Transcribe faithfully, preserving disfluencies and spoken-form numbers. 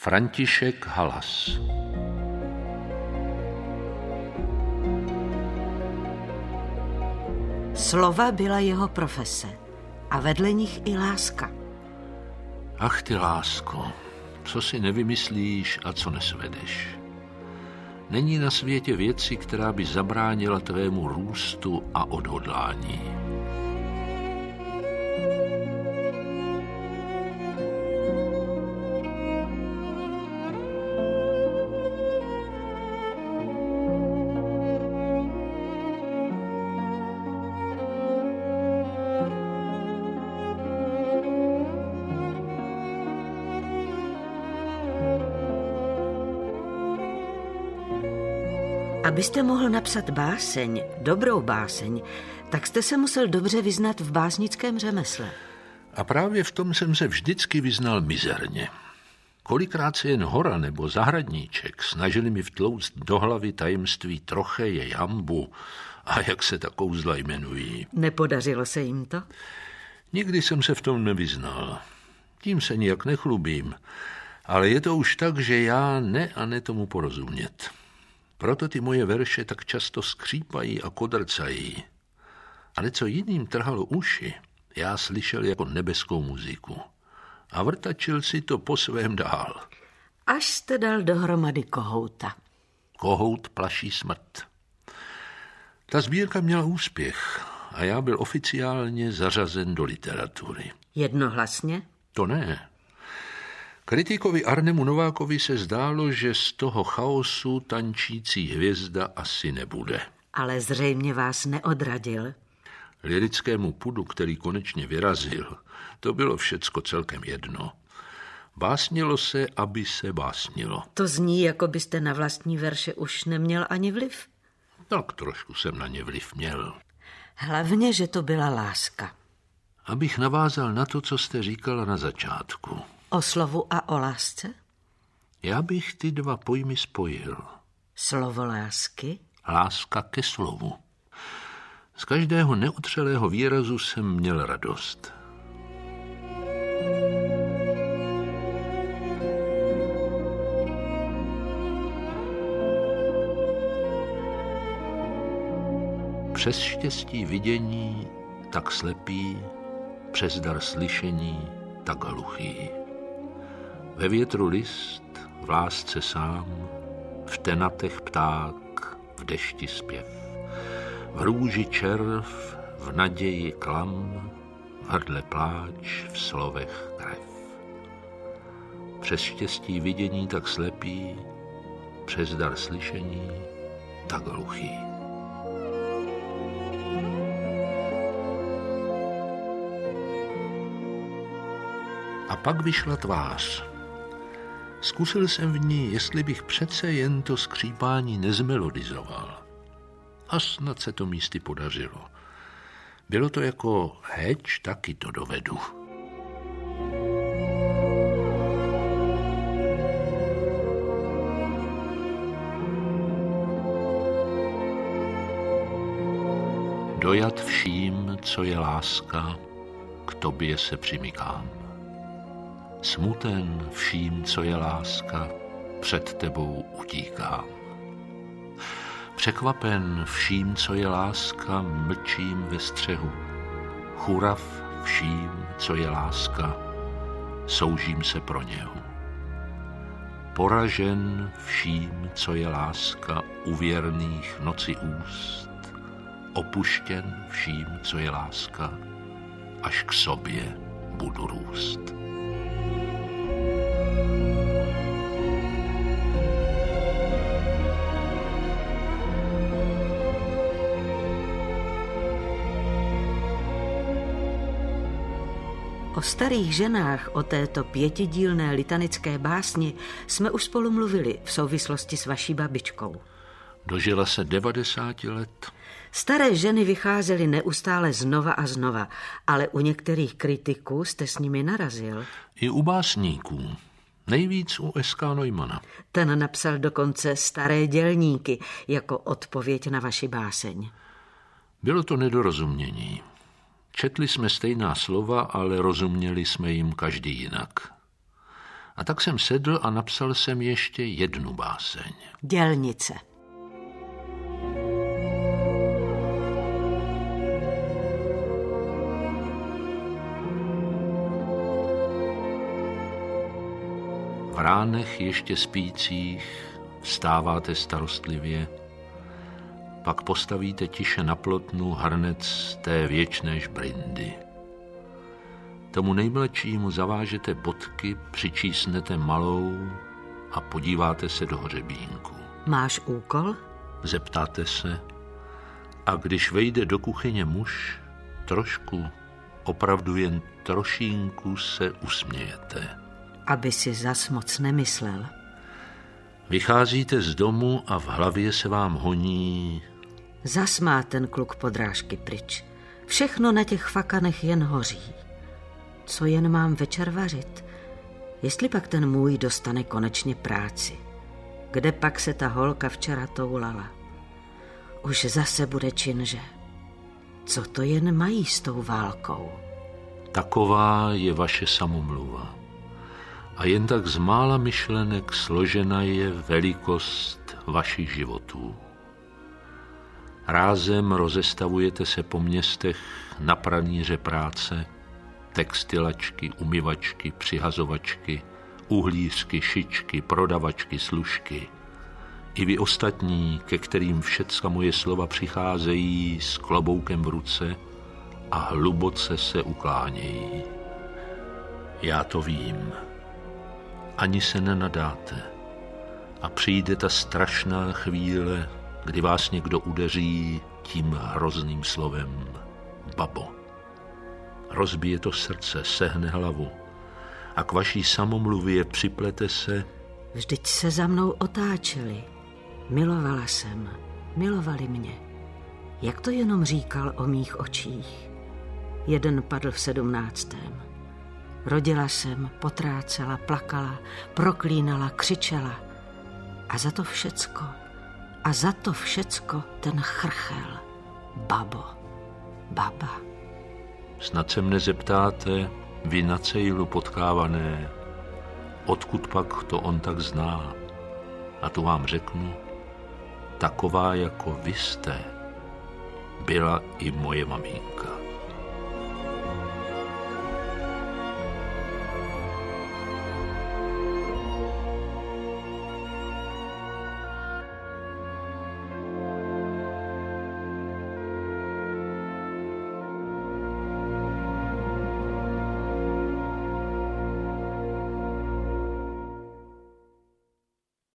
František Halas. Slova byla jeho profese a vedle nich i láska. Ach ty lásko, co si nevymyslíš a co nesvedeš. Není na světě věci, která by zabránila tvému růstu a odhodlání. Abyste mohl napsat báseň, dobrou báseň, tak jste se musel dobře vyznat v básnickém řemesle. A právě v tom jsem se vždycky vyznal mizerně. Kolikrát se jen Hora nebo Zahradníček snažili mi vtlouct do hlavy tajemství trocheje jambu a jak se ta kouzla jmenují. Nepodařilo se jim to? Nikdy jsem se v tom nevyznal. Tím se nijak nechlubím, ale je to už tak, že já ne a ne tomu porozumět. Proto ty moje verše tak často skřípají a kodrcají. Ale co jiným trhalo uši, já slyšel jako nebeskou muziku. A vrtačil si to po svém dál. Až jste dal dohromady Kohouta. Kohout plaší smrt. Ta sbírka měla úspěch a já byl oficiálně zařazen do literatury. Jednohlasně? To ne. Kritikovi Arnemu Novákovi se zdálo, že z toho chaosu tančící hvězda asi nebude. Ale zřejmě vás neodradil. Lirickému pudu, který konečně vyrazil, to bylo všecko celkem jedno. Básnilo se, aby se básnilo. To zní, jako byste na vlastní verše už neměl ani vliv. Tak trošku jsem na ně vliv měl. Hlavně, že to byla láska. Abych navázal na to, co jste říkala na začátku. O slovu a o lásce? Já bych ty dva pojmy spojil. Slovo lásky? Láska ke slovu. Z každého neutřelého výrazu jsem měl radost. Přes štěstí vidění tak slepý, přes dar slyšení tak hluchý. Ve větru list, v lásce sám, v tenatech pták, v dešti zpěv. V růži červ, v naději klam, v hrdle pláč, v slovech krev. Přes štěstí vidění tak slepý, přes dar slyšení tak hluchý. A pak vyšla tvář. Zkusil jsem v ní, jestli bych přece jen to skřípání nezmelodizoval. A snad se to místy podařilo. Bylo to jako heč, taky to dovedu. Dojat vším, co je láska, k tobě se přimykám. Smuten vším, co je láska, před tebou utíkám. Překvapen vším, co je láska, mlčím ve střehu. Churav vším, co je láska, soužím se pro něhu. Poražen vším, co je láska, u věrných noci úst. Opuštěn vším, co je láska, až k sobě budu růst. O starých ženách, o této pětidílné litanické básni jsme už spolu mluvili v souvislosti s vaší babičkou. Dožila se devadesáti let. Staré ženy vycházely neustále znova a znova, ale u některých kritiků jste s nimi narazil. I u básníků. Nejvíc u S K Neumana. Ten napsal dokonce Staré dělníky jako odpověď na vaši báseň. Bylo to nedorozumění. Četli jsme stejná slova, ale rozuměli jsme jim každý jinak. A tak jsem sedl a napsal jsem ještě jednu báseň. Dělnice. V ránech ještě spících vstáváte starostlivě, pak postavíte tiše na plotnu hrnec té věčné žbrindy. Tomu nejmladšímu zavážete bodky, přičísnete malou a podíváte se do hřebínku. Máš úkol? Zeptáte se. A když vejde do kuchyně muž, trošku, opravdu jen trošínku se usmějete. Aby si zas moc nemyslel. Vycházíte z domu a v hlavě se vám honí. Zas má ten kluk podrážky pryč. Všechno na těch fakanech jen hoří. Co jen mám večer vařit? Jestli pak ten můj dostane konečně práci. Kde pak se ta holka včera toulala? Už zase bude činže. Co to jen mají s tou válkou? Taková je vaše samomluva. A jen tak z mála myšlenek složena je velikost vašich životů. Rázem rozestavujete se po městech na pranýře práce, textilačky, umyvačky, přihazovačky, uhlířky, šičky, prodavačky, služky. I vy ostatní, ke kterým všecka moje slova přicházejí s kloboukem v ruce a hluboce se uklánějí. Já to vím. Ani se nenadáte. A přijde ta strašná chvíle, kdy vás někdo udeří tím hrozným slovem babo. Rozbije to srdce, sehne hlavu a k vaší samomluvě připlete se. Vždyť se za mnou otáčeli. Milovala jsem, milovali mě. Jak to jenom říkal o mých očích. Jeden padl v sedmnáctém. Rodila jsem, potrácela, plakala, proklínala, křičela. A za to všecko, a za to všecko ten chrchel. Babo, baba. Snad se mne zeptáte, vy na cejlu potkávané, odkud pak to on tak zná. A tu vám řeknu, taková jako vy jste, byla i moje maminka.